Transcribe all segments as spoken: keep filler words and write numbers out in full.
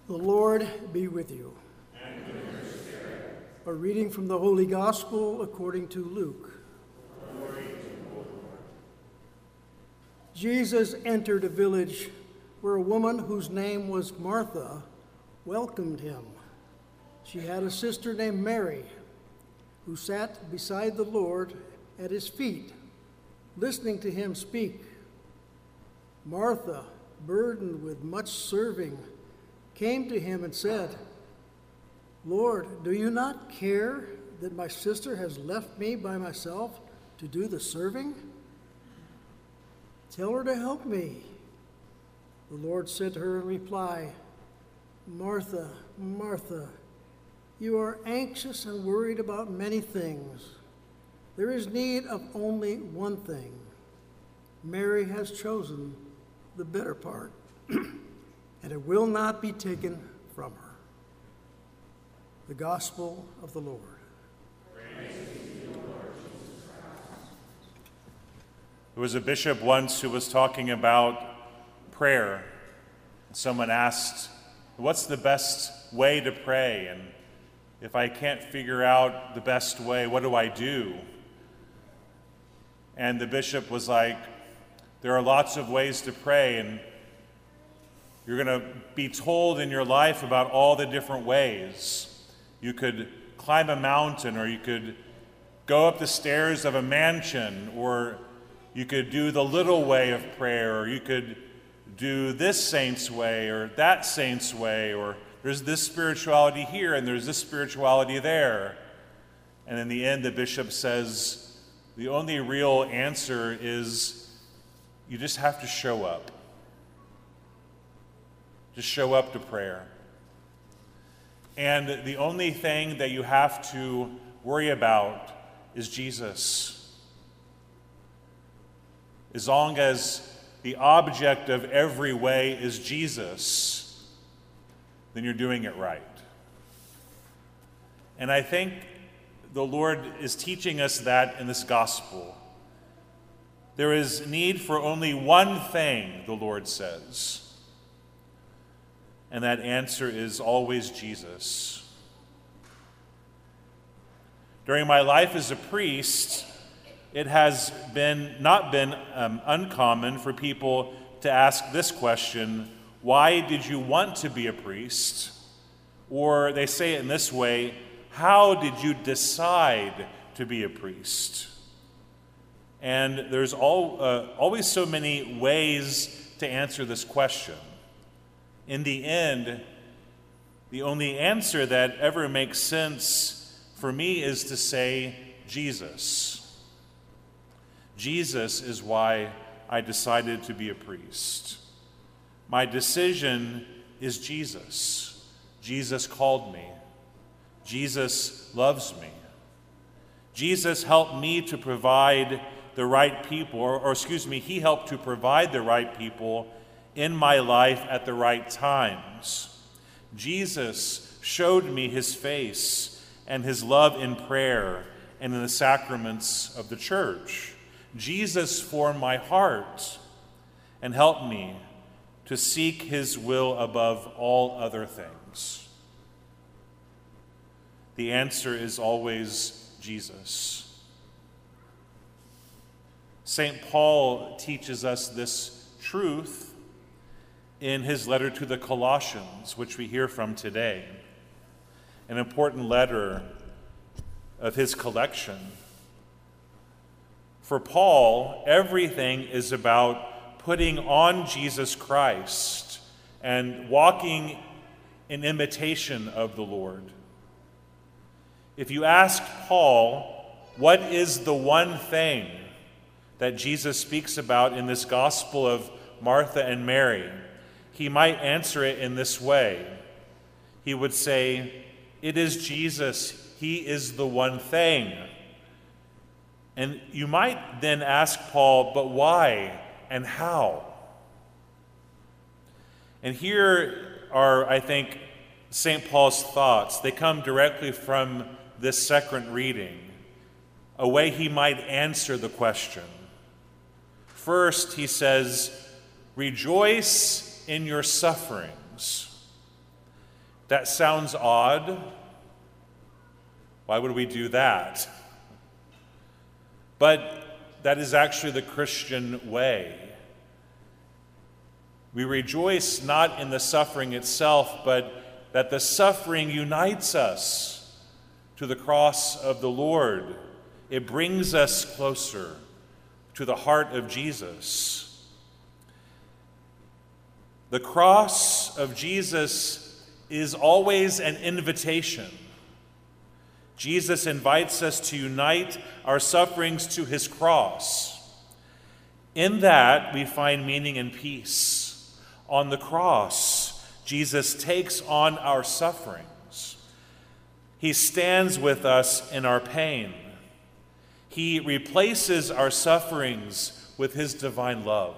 The Lord be with you. And with your spirit. A reading from the Holy Gospel according to Luke. Glory to you, Lord. Jesus entered a village where a woman whose name was Martha welcomed him. She had a sister named Mary, who sat beside the Lord at his feet, listening to him speak. Martha, burdened with much serving, came to him and said, "Lord, do you not care that my sister has left me by myself to do the serving? Tell her to help me." The Lord said to her in reply, "Martha, Martha, you are anxious and worried about many things. There is need of only one thing. Mary has chosen the better part, and it will not be taken from her." The Gospel of the Lord. Praise to you, Lord Jesus Christ. There was a bishop once who was talking about prayer. Someone asked, "What's the best way to pray? And if I can't figure out the best way, what do I do?" And the bishop was like, "There are lots of ways to pray, and you're going to be told in your life about all the different ways. You could climb a mountain, or you could go up the stairs of a mansion, or you could do the little way of prayer, or you could do this saint's way or that saint's way, or there's this spirituality here and there's this spirituality there." And in the end, the bishop says, the only real answer is you just have to show up. Just show up to prayer. And the only thing that you have to worry about is Jesus. As long as the object of every way is Jesus, then you're doing it right. And I think the Lord is teaching us that in this gospel. There is need for only one thing, the Lord says. And that answer is always Jesus. During my life as a priest, it has been not been um, uncommon for people to ask this question: why did you want to be a priest? Or they say it in this way: how did you decide to be a priest? And there's all, uh, always so many ways to answer this question. In the end, the only answer that ever makes sense for me is to say Jesus. Jesus is why I decided to be a priest. My decision is Jesus. Jesus called me. Jesus loves me. Jesus helped me to provide the right people, or, or excuse me, he helped to provide the right people in my life at the right times. Jesus showed me his face and his love in prayer and in the sacraments of the church. Jesus formed my heart and helped me to seek his will above all other things. The answer is always Jesus. Saint Paul teaches us this truth in his letter to the Colossians, which we hear from today, an important letter of his collection. For Paul, everything is about putting on Jesus Christ and walking in imitation of the Lord. If you ask Paul, what is the one thing that Jesus speaks about in this gospel of Martha and Mary, he might answer it in this way. He would say, it is Jesus. He is the one thing. And you might then ask Paul, but why and how? And here are, I think, Saint Paul's thoughts. They come directly from this second reading, a way he might answer the question. First, he says, rejoice in your sufferings. That sounds odd. Why would we do that? But that is actually the Christian way. We rejoice not in the suffering itself, but that the suffering unites us to the cross of the Lord. It brings us closer to the heart of Jesus. The cross of Jesus is always an invitation. Jesus invites us to unite our sufferings to his cross. In that, we find meaning and peace. On the cross, Jesus takes on our sufferings. He stands with us in our pain. He replaces our sufferings with his divine love.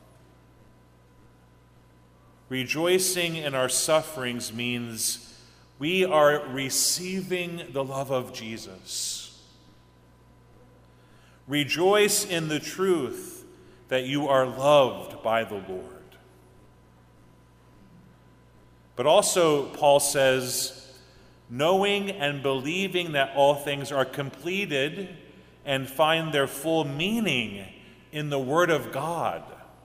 Rejoicing in our sufferings means we are receiving the love of Jesus. Rejoice in the truth that you are loved by the Lord. But also, Paul says, knowing and believing that all things are completed and find their full meaning in the Word of God.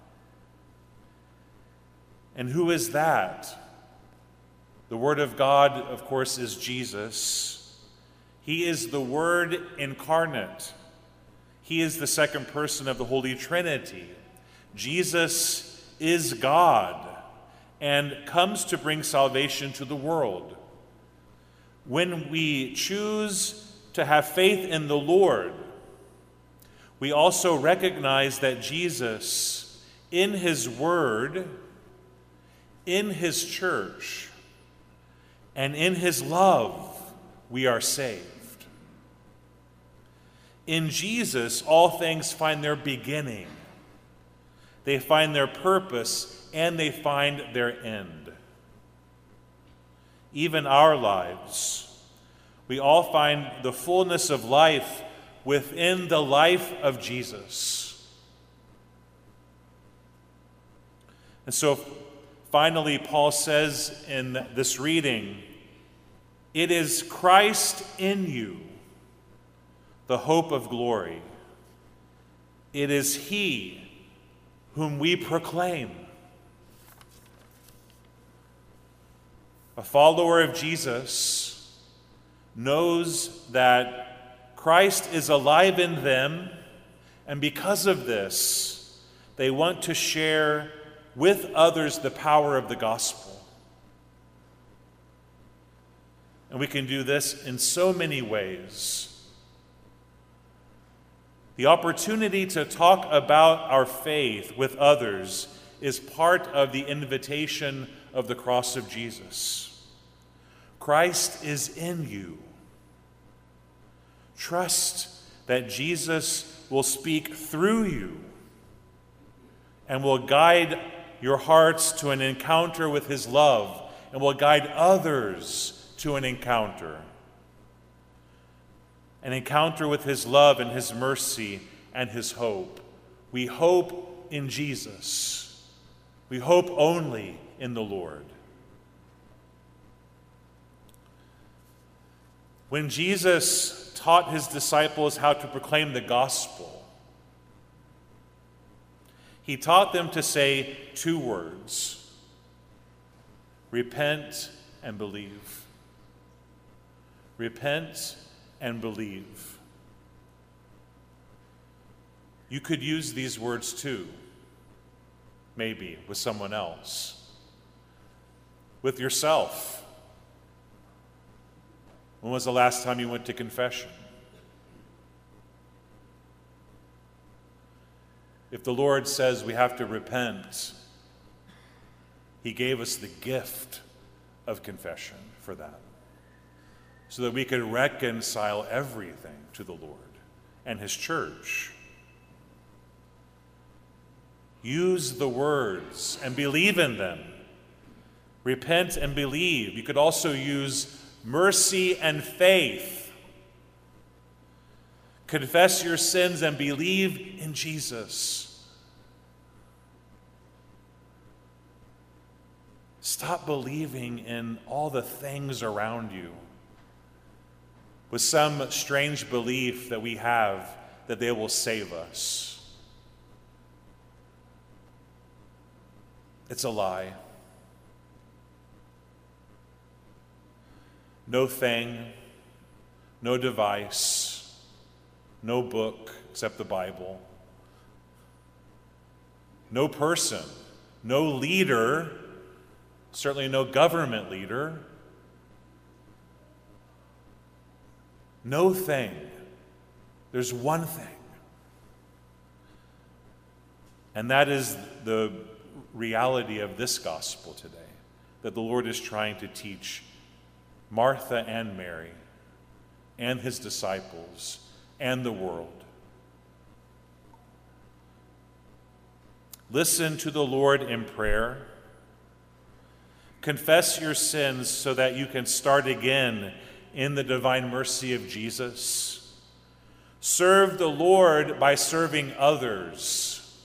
And who is that? The Word of God, of course, is Jesus. He is the Word incarnate. He is the second person of the Holy Trinity. Jesus is God and comes to bring salvation to the world. When we choose to have faith in the Lord, we also recognize that Jesus, in his Word, in his church, and in his love, we are saved. In Jesus, all things find their beginning. They find their purpose, and they find their end. Even our lives, we all find the fullness of life within the life of Jesus. And so, finally, Paul says in this reading, it is Christ in you, the hope of glory. It is he whom we proclaim. A follower of Jesus knows that Christ is alive in them, and because of this, they want to share with others the power of the gospel. And we can do this in so many ways. The opportunity to talk about our faith with others is part of the invitation of the cross of Jesus. Christ is in you. Trust that Jesus will speak through you and will guide your hearts to an encounter with his love, and will guide others to an encounter. An encounter with his love and his mercy and his hope. We hope in Jesus. We hope only in the Lord. When Jesus taught his disciples how to proclaim the gospel, he taught them to say two words: repent and believe. Repent and believe. You could use these words too, maybe with someone else, with yourself. When was the last time you went to confession? If the Lord says we have to repent, he gave us the gift of confession for that, so that we could reconcile everything to the Lord and his church. Use the words and believe in them. Repent and believe. You could also use mercy and faith. Confess your sins and believe in Jesus. Stop believing in all the things around you with some strange belief that we have that they will save us. It's a lie. No thing, no device, no book except the Bible, no person, no leader, certainly no government leader, no thing. There's one thing. And that is the reality of this gospel today, that the Lord is trying to teach Martha and Mary and his disciples and the world. Listen to the Lord in prayer. Confess your sins so that you can start again in the divine mercy of Jesus. Serve the Lord by serving others.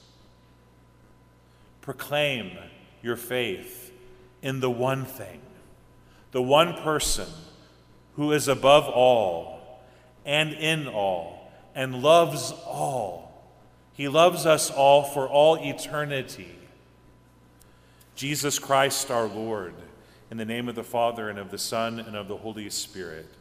Proclaim your faith in the one thing, the one person who is above all and in all and loves all. He loves us all for all eternity. Jesus Christ our Lord, in the name of the Father and of the Son and of the Holy Spirit.